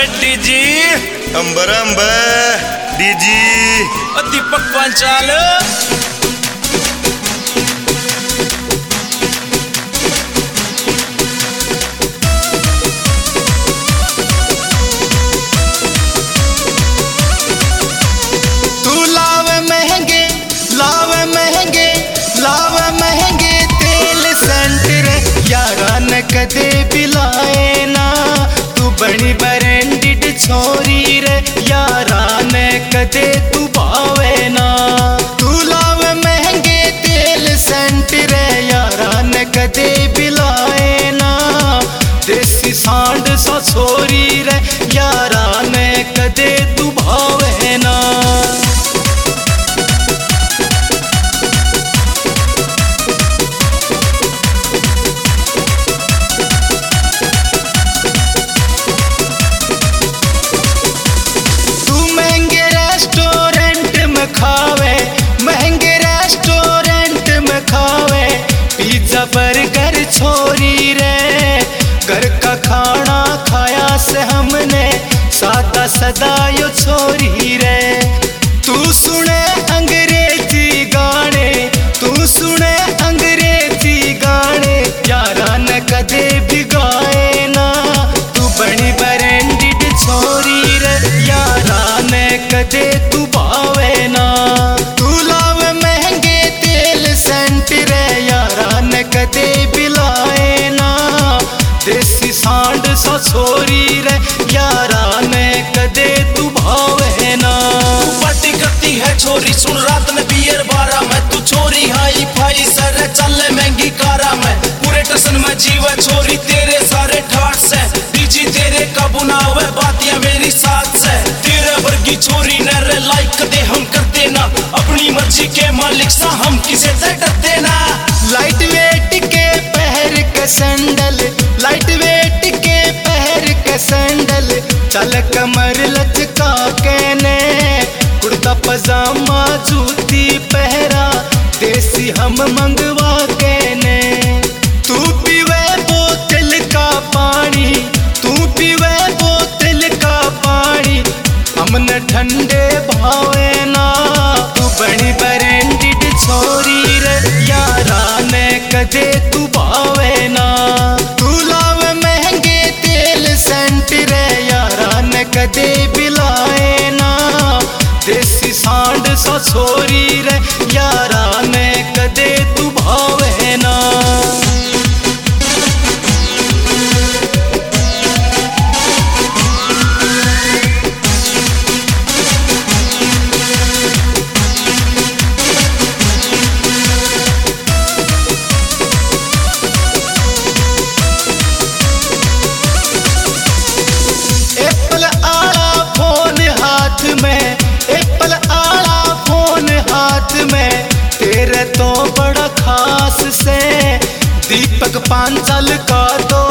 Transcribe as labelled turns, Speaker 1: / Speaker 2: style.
Speaker 1: DG
Speaker 2: Ambar DG
Speaker 1: Deepak Panchal
Speaker 3: तू लावे महंगे तेल सेंट रे यारा न कदे पिलाए ना। तू बड़ी ब्रांडेड छोरी रे यारा न कदे तू पावे ना। तू लावे महंगे तेल सेंट रे यारा न कदे पिलाए ना। देसी सांड सा छोरी रे यारा न कदे तू भावे ना। पिज्जा बर्गर छोरी रे घर का खाना खाया से हमने सादा सदा यो छोरी रे। तू सुने अंग्रेजी गाने यारा न कदे भी गाए ना। तू बड़ी ब्रांडेड छोरी रे यारा न कदे तू पावे ना। तू लावे महंगे तेल सेंट रे यारा न कदे बिलाए ना। देसी सांड सा छोरी रे यारा न कदे तू भावे ना।
Speaker 1: तू पार्टी करती है छोरी सुन रात में बियर बारा में। तू छोरी हाई फाई सर चले महंगी कारा में। पूरे टसन में जीवा छोरी तेरे सारे ठाट से। डीजी तेरे काबू ना हुए बातियां मेरी साथ से। तेरे वर्गी छोरी न रे लाइक दे हम करते ना। अपनी मर्जी के मालिक सा हम किसे से डरते ना।
Speaker 3: लाइट वेट के पहर के सैंडल चल कमर लचका के ने। कुर्ता पजामा जूती पहरा देसी हम मंगवा के ने। तू पीवे बोतल का पानी हमने ठंडे भावे ना। तू बड़ी ब्रांडेड छोरी रे यारा ने कदे तू भावे ना। तू लावे महंगे तेल सेंट रे यारा ने कदे बिलाए ना। देसी सांड सा छोरी रे यारा ने कदे तू भावे ना। एप्पल आला फोन हाथ में तेरे तो बड़ा खास से। दीपक पांचाल का तो